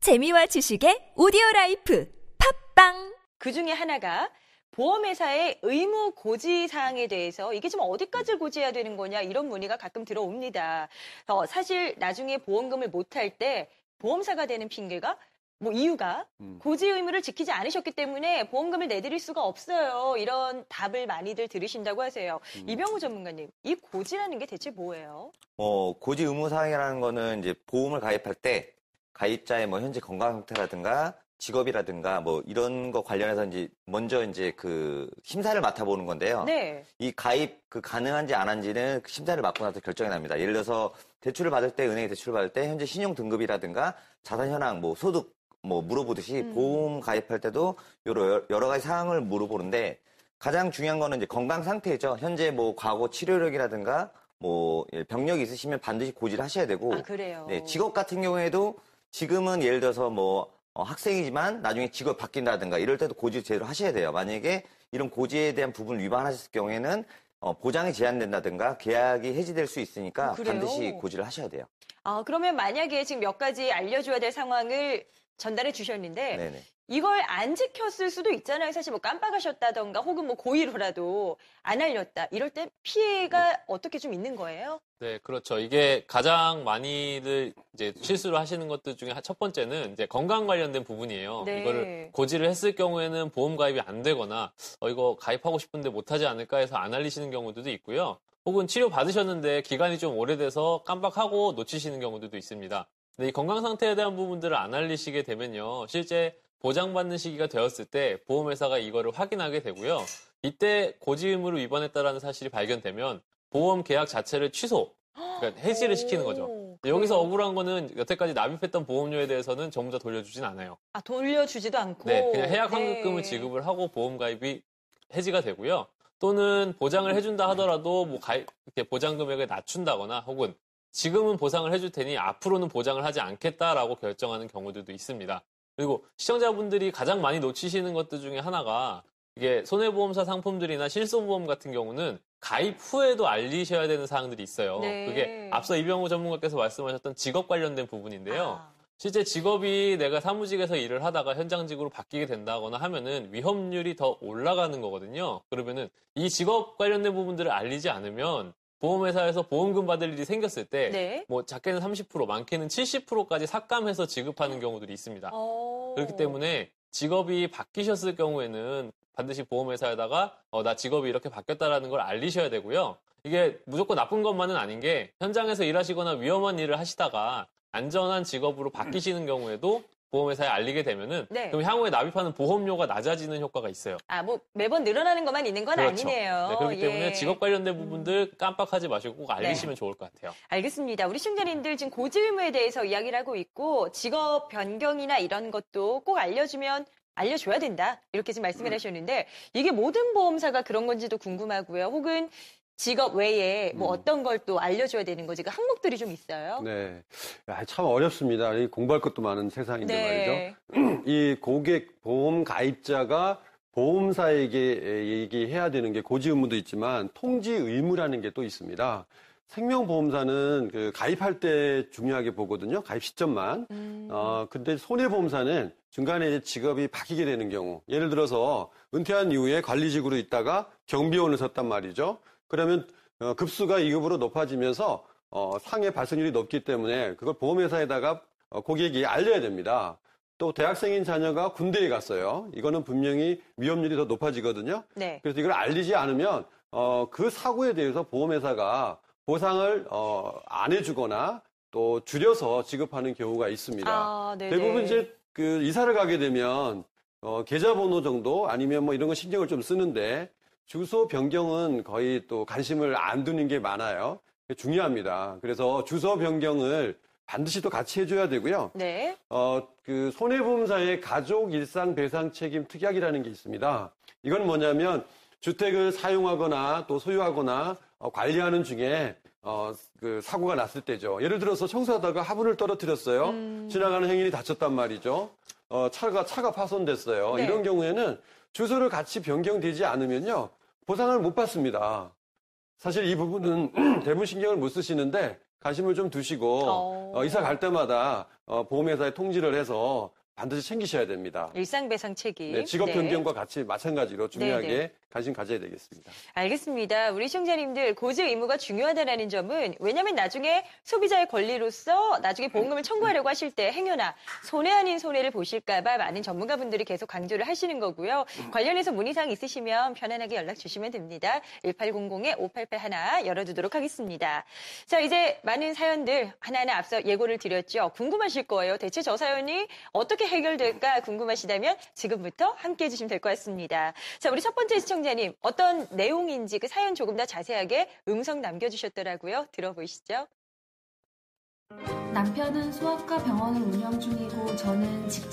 재미와 지식의 오디오라이프 팝빵. 그 중에 하나가 보험회사의 의무 고지 사항에 대해서 이게 좀 어디까지 고지해야 되는 거냐 이런 문의가 가끔 들어옵니다. 사실 나중에 보험금을 못할 때 보험사가 되는 핑계가 이유가 고지 의무를 지키지 않으셨기 때문에 보험금을 내드릴 수가 없어요. 이런 답을 많이들 들으신다고 하세요. 이병우 전문가님, 이 고지라는 게 대체 뭐예요? 고지 의무 사항이라는 거는 이제 보험을 가입할 때 가입자의 현재 건강 상태라든가 직업이라든가 이런 거 관련해서 먼저 그 심사를 맡아보는 건데요. 네. 이 가입 가능한지 안 한지는 심사를 맡고 나서 결정이 납니다. 예를 들어서 대출을 받을 때, 은행에 대출을 받을 때 현재 신용 등급이라든가 자산 현황, 소득 물어보듯이 보험 가입할 때도 여러 가지 사항을 물어보는데 가장 중요한 거는 이제 건강 상태죠. 현재 과거 치료력이라든가 병력이 있으시면 반드시 고지를 하셔야 되고. 아, 그래요? 네, 직업 같은 경우에도 지금은 예를 들어서 학생이지만 나중에 직업 바뀐다든가 이럴 때도 고지 제대로 하셔야 돼요. 만약에 이런 고지에 대한 부분을 위반하셨을 경우에는 보장이 제한된다든가 계약이 해지될 수 있으니까 반드시 고지를 하셔야 돼요. 그러면 만약에 지금 몇 가지 알려줘야 될 상황을 전달해 주셨는데 네네. 이걸 안 지켰을 수도 있잖아요. 사실 깜빡하셨다던가 혹은 고의로라도 안 알렸다. 이럴 때 피해가 어떻게 좀 있는 거예요? 네, 그렇죠. 이게 가장 많이들 이제 실수를 하시는 것들 중에 첫 번째는 이제 건강 관련된 부분이에요. 네. 이거를 고지를 했을 경우에는 보험 가입이 안 되거나 이거 가입하고 싶은데 못하지 않을까 해서 안 알리시는 경우들도 있고요. 혹은 치료 받으셨는데 기간이 좀 오래돼서 깜빡하고 놓치시는 경우들도 있습니다. 근데 이 건강 상태에 대한 부분들을 안 알리시게 되면요. 실제 보장받는 시기가 되었을 때 보험회사가 이거를 확인하게 되고요. 이때 고지 의무를 위반했다라는 사실이 발견되면 보험 계약 자체를 그러니까 해지를 시키는 거죠. 여기서 억울한 거는 여태까지 납입했던 보험료에 대해서는 전부 다 돌려주진 않아요. 돌려주지도 않고. 네, 그냥 해약 환급금을 지급을 하고 보험 가입이 해지가 되고요. 또는 보장을 해준다 하더라도 이렇게 보장 금액을 낮춘다거나 혹은 지금은 보상을 해줄 테니 앞으로는 보장을 하지 않겠다라고 결정하는 경우들도 있습니다. 그리고 시청자분들이 가장 많이 놓치시는 것들 중에 하나가 이게 손해보험사 상품들이나 실손보험 같은 경우는 가입 후에도 알리셔야 되는 사항들이 있어요. 네. 그게 앞서 이병우 전문가께서 말씀하셨던 직업 관련된 부분인데요. 실제 직업이 내가 사무직에서 일을 하다가 현장직으로 바뀌게 된다거나 하면은 위험률이 더 올라가는 거거든요. 그러면은 이 직업 관련된 부분들을 알리지 않으면 보험회사에서 보험금 받을 일이 생겼을 때 네. 작게는 30%, 많게는 70%까지 삭감해서 지급하는 경우들이 있습니다. 그렇기 때문에 직업이 바뀌셨을 경우에는 반드시 보험회사에다가 나 직업이 이렇게 바뀌었다라는 걸 알리셔야 되고요. 이게 무조건 나쁜 것만은 아닌 게 현장에서 일하시거나 위험한 일을 하시다가 안전한 직업으로 바뀌시는 경우에도 보험회사에 알리게 되면은 그럼 향후에 납입하는 보험료가 낮아지는 효과가 있어요. 매번 늘어나는 것만 있는 건 그렇죠. 아니네요. 네, 그렇기 때문에 직업 관련된 부분들 깜빡하지 마시고 꼭 알리시면 좋을 것 같아요. 알겠습니다. 우리 시청자님들 지금 고지 의무에 대해서 이야기를 하고 있고 직업 변경이나 이런 것도 꼭 알려줘야 된다. 이렇게 지금 말씀을 하셨는데 이게 모든 보험사가 그런 건지도 궁금하고요. 혹은 직업 외에 어떤 걸 또 알려줘야 되는 거지? 그 항목들이 좀 있어요. 네. 참 어렵습니다. 공부할 것도 많은 세상인데 말이죠. 이 보험 가입자가 보험사에게 얘기해야 되는 게 고지 의무도 있지만 통지 의무라는 게 또 있습니다. 생명보험사는 가입할 때 중요하게 보거든요. 가입 시점만. 근데 손해보험사는 중간에 이제 직업이 바뀌게 되는 경우. 예를 들어서 은퇴한 이후에 관리직으로 있다가 경비원을 섰단 말이죠. 그러면 급수가 2급으로 높아지면서 상해 발생률이 높기 때문에 그걸 보험회사에다가 고객이 알려야 됩니다. 또 대학생인 자녀가 군대에 갔어요. 이거는 분명히 위험률이 더 높아지거든요. 네. 그래서 이걸 알리지 않으면 그 사고에 대해서 보험회사가 보상을 안 해주거나 또 줄여서 지급하는 경우가 있습니다. 대부분 이제 이사를 가게 되면 계좌번호 정도 아니면 이런 거 신경을 좀 쓰는데 주소 변경은 거의 또 관심을 안 두는 게 많아요. 중요합니다. 그래서 주소 변경을 반드시 또 같이 해줘야 되고요. 네. 손해보험사의 가족 일상 배상 책임 특약이라는 게 있습니다. 이건 뭐냐면 주택을 사용하거나 또 소유하거나 관리하는 중에 사고가 났을 때죠. 예를 들어서 청소하다가 화분을 떨어뜨렸어요. 지나가는 행인이 다쳤단 말이죠. 차가 파손됐어요. 네. 이런 경우에는 주소를 같이 변경되지 않으면요, 보상을 못 받습니다. 사실 이 부분은 대부분 신경을 못 쓰시는데 관심을 좀 두시고 이사 갈 때마다 보험회사에 통지를 해서 반드시 챙기셔야 됩니다. 일상배상 책임. 네, 직업 변경과 같이 마찬가지로 중요하게 네네. 관심 가져야 되겠습니다. 알겠습니다. 우리 시청자님들 고지 의무가 중요하다는 점은 왜냐하면 나중에 소비자의 권리로서 나중에 보험금을 청구하려고 하실 때 행여나 손해 아닌 손해를 보실까 봐 많은 전문가분들이 계속 강조를 하시는 거고요. 관련해서 문의사항 있으시면 편안하게 연락 주시면 됩니다. 1800-5881 열어두도록 하겠습니다. 자, 이제 많은 사연들 하나하나 앞서 예고를 드렸죠. 궁금하실 거예요. 대체 저 사연이 어떻게 해결될까 궁금하시다면 지금부터 함께해 주시면 될 것 같습니다. 자, 우리 첫 번째 시청자님 어떤 내용인지 그 사연 조금 더 자세하게 음성 남겨주셨더라고요. 들어보시죠. 남편은 소아과 병원을 운영 중이고 저는 직장